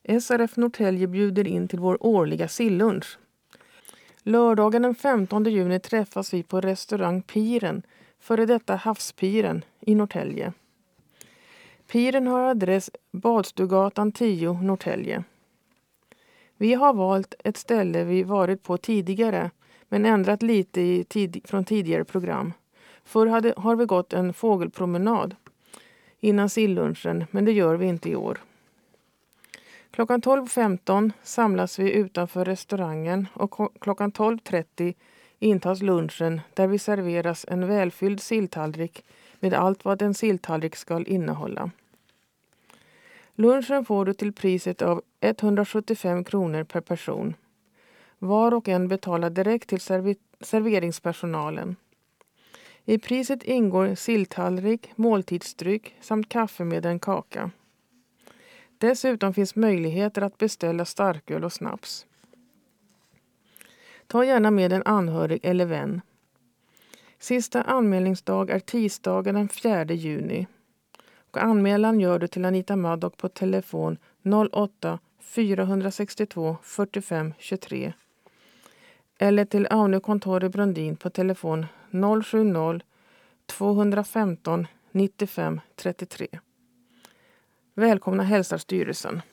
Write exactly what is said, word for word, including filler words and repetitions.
S R F Norrtälje bjuder in till vår årliga sillunch. Lördagen den femtonde juni träffas vi på restaurang Piren, före detta Havspiren i Norrtälje. Piren har adress Badstugatan tio, Norrtälje. Vi har valt ett ställe vi varit på tidigare, men ändrat lite i tid, från tidigare program. Förr hade, har vi gått en fågelpromenad innan sillunchen, men det gör vi inte i år. Klockan tolv femton samlas vi utanför restaurangen och klockan tolv trettio intas lunchen där vi serveras en välfylld silltallrik med allt vad en silltallrik ska innehålla. Lunchen får du till priset av etthundrasjuttiofem kronor per person. Var och en betalar direkt till serv- serveringspersonalen. I priset ingår silltallrik, måltidsdryck samt kaffe med en kaka. Dessutom finns möjligheter att beställa starköl och snaps. Ta gärna med en anhörig eller vän. Sista anmälningsdag är tisdagen den fjärde juni. Och anmälan gör du till Anita Maddock på telefon noll åtta fyra sex två fyrtiofem tjugotre eller till Aune kontor i Brundin på telefon noll sju noll två femton nittiofem trettiotre. Välkomna hälsar styrelsen.